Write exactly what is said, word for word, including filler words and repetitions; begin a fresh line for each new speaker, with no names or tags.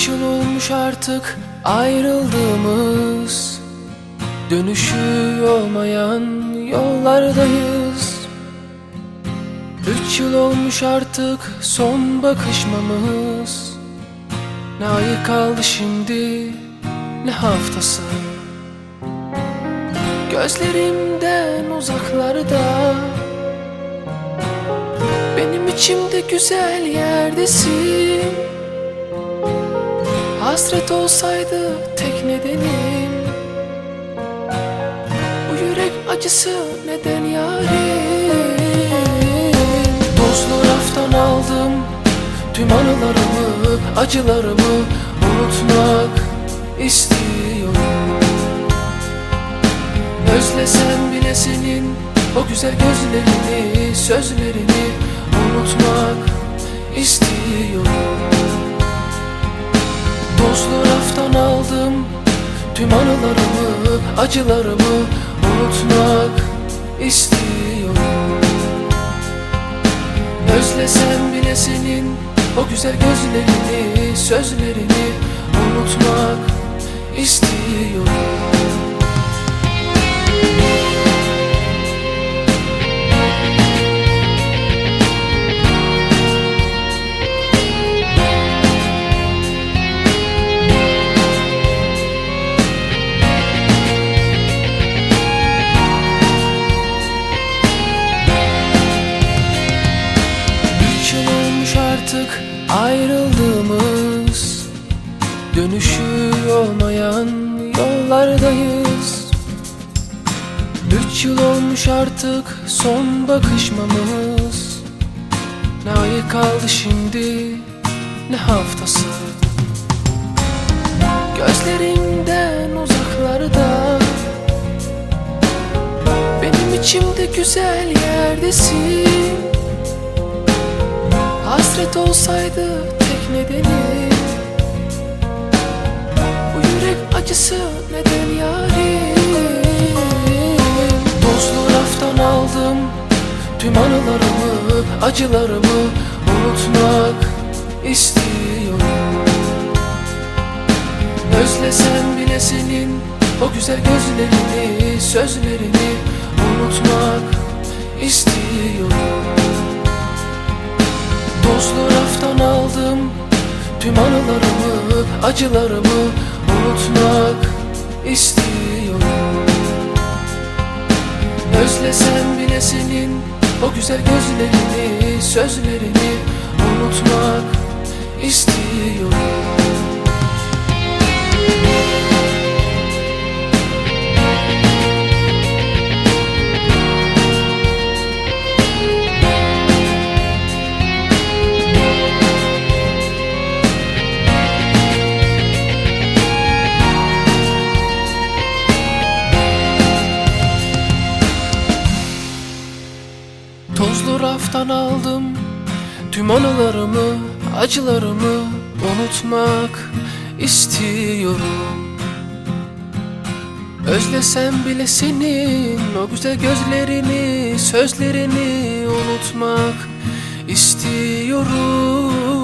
Üç yıl olmuş artık ayrıldığımız, dönüşü olmayan yollardayız. Üç yıl olmuş artık son bakışmamız. Ne ayı kaldı şimdi, ne haftası. Gözlerimden uzaklarda, benim içimde güzel yerdesin. Hasret olsaydı tek nedenim, bu yürek acısı neden yarim? Tozlu raftan aldım tüm anılarımı, acılarımı unutmak istiyorum. Özlesem bile senin o güzel gözlerini, sözlerini unutmak istiyorum. Tozlu raftan aldım tüm anılarımı, acılarımı unutmak istiyorum. Özlesem bile senin o güzel gözlerini, sözlerini unutmak istiyorum. Artık ayrıldığımız, dönüşü olmayan yollardayız. Üç yıl olmuş artık son bakışmamız. Ne ayı kaldı şimdi, ne haftası. Gözlerimden uzaklarda, benim içimde güzel yerdesin. Hasret olsaydı tek nedeni, bu yürek acısı neden yarim? Tozlu raftan aldım tüm anılarımı, acılarımı unutmak istiyorum. Özlesem bile senin o güzel gözlerini, sözlerini unutmak istiyorum. Tozlu raftan aldım tüm anılarımı, acılarımı unutmak istiyorum. Özlesem bile senin o güzel gözlerini, sözlerini unutmak istiyorum. Tozlu raftan aldım tüm anılarımı, acılarımı unutmak istiyorum. Özlesem bile senin o güzel gözlerini, sözlerini unutmak istiyorum.